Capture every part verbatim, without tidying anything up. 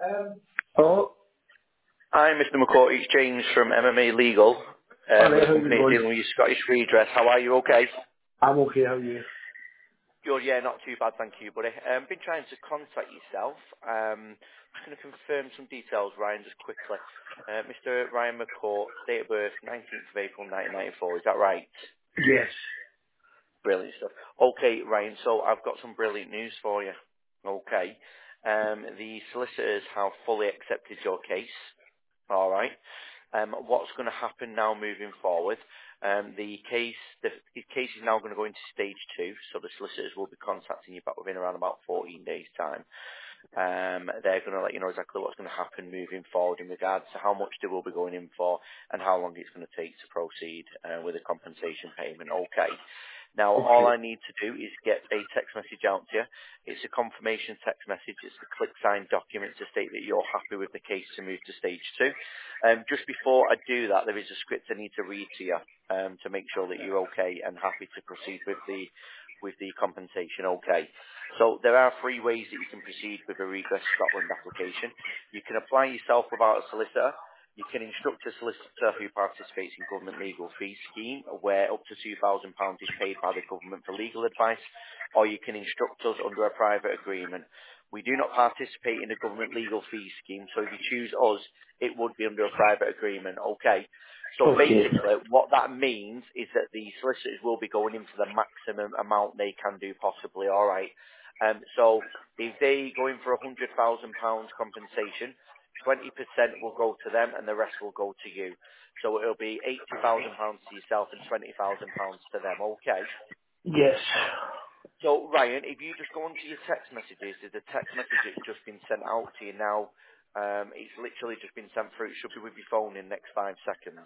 Oh, Hi, Mister McCourt. It's James from M M A Legal. Um, we're alright, the how you company going? dealing with your Scottish redress. How are you? Okay? I'm okay, how are you? Good, yeah, not too bad, thank you, buddy. Um, been trying to contact yourself. Um, just going to confirm some details, Ryan, just quickly. Uh, Mister Ryan McCourt, date of birth, nineteenth of April, nineteen ninety-four. Is that right? Yes. Brilliant stuff. Okay, Ryan, so I've got some brilliant news for you. Okay. Um, the solicitors have fully accepted your case. All right. Um, what's going to happen now moving forward? Um, the case, the, the case is now going to go into stage two, so the solicitors will be contacting you back within around about fourteen days' time. Um, they're going to let you know exactly what's going to happen moving forward in regards to how much they will be going in for and how long it's going to take to proceed uh, with a compensation payment. Okay. Now, all Okay. I need to do is get a text message out to you. It's a confirmation text message. It's a click sign document to state that you're happy with the case to move to stage two. Um, just before I do that, there is a script I need to read to you um, to make sure that you're okay and happy to proceed with the with the compensation. Okay. So there are three ways that you can proceed with a Redress Scotland application. You can apply yourself without a solicitor. You can instruct a solicitor who participates in government legal fee scheme, where up to two thousand pounds is paid by the government for legal advice, or you can instruct us under a private agreement. We do not participate in the government legal fee scheme, so if you choose us, it would be under a private agreement. Okay. So Okay. basically, what that means is that the solicitors will be going in for the maximum amount they can do possibly. All right. Um, so if they go in for a hundred thousand pounds compensation, twenty percent will go to them and the rest will go to you. So it'll be eighty thousand pounds to yourself and twenty thousand pounds to them. Okay. Yes. So Ryan, if you just go onto your text messages, there's a text message that's just been sent out to you now. Um, it's literally just been sent through. It should be with your phone in the next five seconds.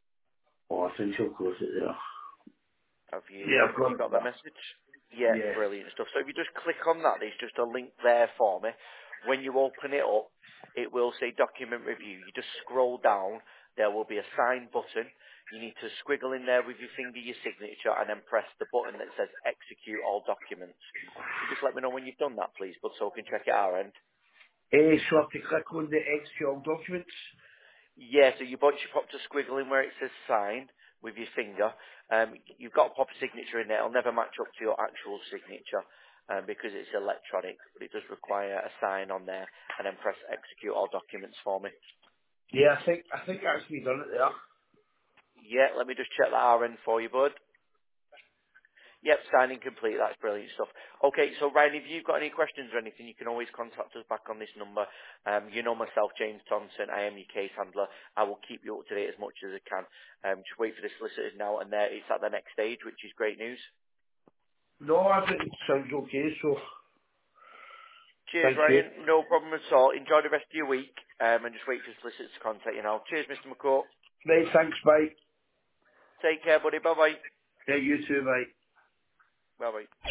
Oh, I think she'll close it there. Have you Yeah, I've have you got got that that. message? Yeah, Yeah. brilliant stuff. So if you just click on that, there's just a link there for me. When you open it up, it will say document review. You just scroll down, there will be a sign button. You need to squiggle in there with your finger your signature and then press the button that says execute all documents. Can you just let me know when you've done that, please, but so I can check it our end? Eh, so I have to click on the X T L documents? Yeah, so you bunch you pop to squiggle in where it says sign with your finger. Um, you've got to pop a signature in there. It'll never match up to your actual signature um, because it's electronic, but it does require a sign on there and then press execute all documents for me. Yeah, I think, I think I actually done it there. Yeah, let me just check that R N for you, bud. Yep, signing complete. That's brilliant stuff. Okay, so Ryan, if you've got any questions or anything, you can always contact us back on this number. Um, you know myself, James Thompson. I am your case handler. I will keep you up to date as much as I can. Um, just wait for the solicitors now, and there it's at the next stage, which is great news. No, I think it sounds okay, so Cheers, thank you. Ryan. No problem at all. Enjoy the rest of your week, um, and just wait for the solicitors to contact you now. Cheers, Mister McCourt. Right, thanks, bye. Take care, buddy. Bye bye. Yeah, you too, bye. Bye bye.